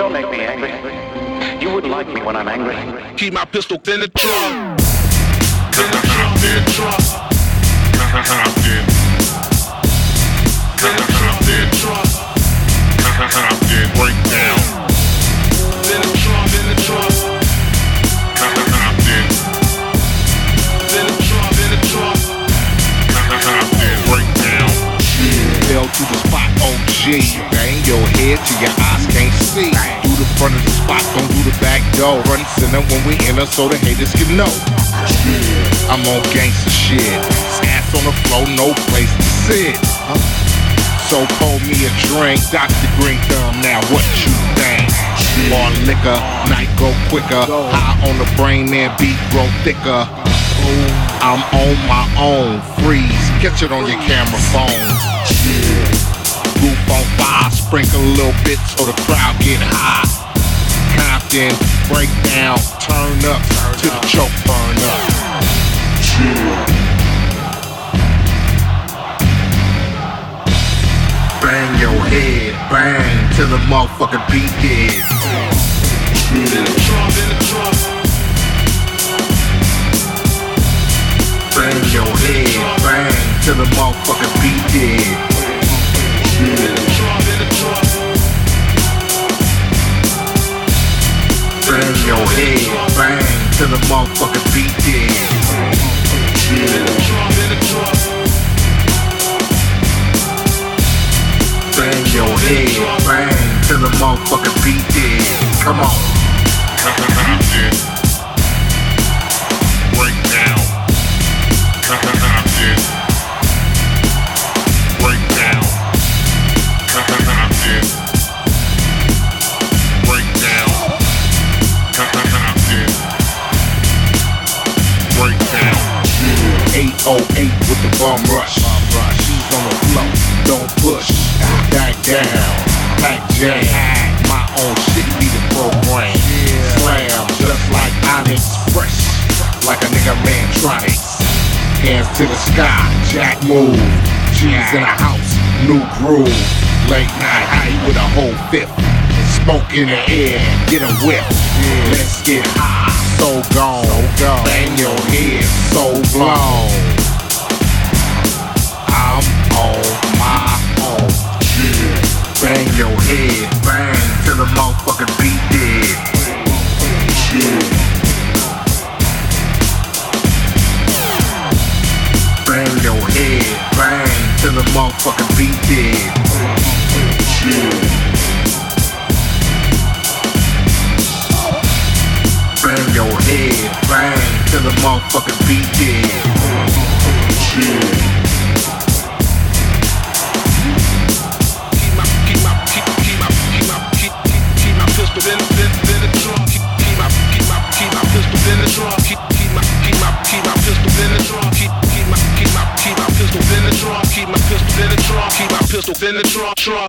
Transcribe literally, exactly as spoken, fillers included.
Don't make me angry. You wouldn't like me when I'm angry. Keep my pistol in the trunk. In the trunk, in the trunk. In the trunk, in the trunk. Break down. In the trunk, in the trunk. In the trunk, in the trunk. Break down. Fell to the spot, O G. Bang your head till your eyes can't see. Do the front of the spot, don't do the back door. Front center when we enter so the haters can know. I'm on gangsta shit. Ass on the floor, no place to sit. So pour me a drink, Doctor Green Thumb, now what you think? More liquor, night go quicker. High on the brain and beat grow thicker. I'm on my own, freeze, catch it on your camera phone. Roof on fire, sprinkle a little bit so the crowd get high. Compton, break down, turn up, till the choke burn up. Bang your head, bang, till the motherfucker beat dead. In the trunk, in the trunk. Bang your head, bang, till the motherfucker beat dead. In the trunk, in the trunk. Bang your head, bang, till the motherfucker beat dead. In the trunk, in the trunk. Bang your head, bang, till the motherfucker beat dead. Come on. Break down. Break down. Break down. Break down. eight oh eight with the bum rush. She's on the floor, don't push. Back down, back jam. My own shit be the program. Slam just like Onyx, fresh like a nigga Mantronics. Hands to the sky, Jack move. G's in a house, new groove. Late night high with a whole fifth. Smoke in the air, get a whiff. Let's get high, so gone. Bang your head, so blown. I'm on my own. Bang your head, bang, till the motherfucker beat dead. Bang your head, bang, till the motherfucker beat dead. Bang your head, bang, till the motherfucker beat dead. Keep my, keep my, keep, keep my, keep my, keep, keep, keep my pistol in, in, in the trunk. Keep, keep my, keep my, keep my pistol in the trunk. Keep, keep my, keep my, keep my pistol in the trunk. Keep, keep my, keep my, keep my pistol in the trunk. Keep my pistol in the trunk. Keep my pistol in the trunk. Trunk.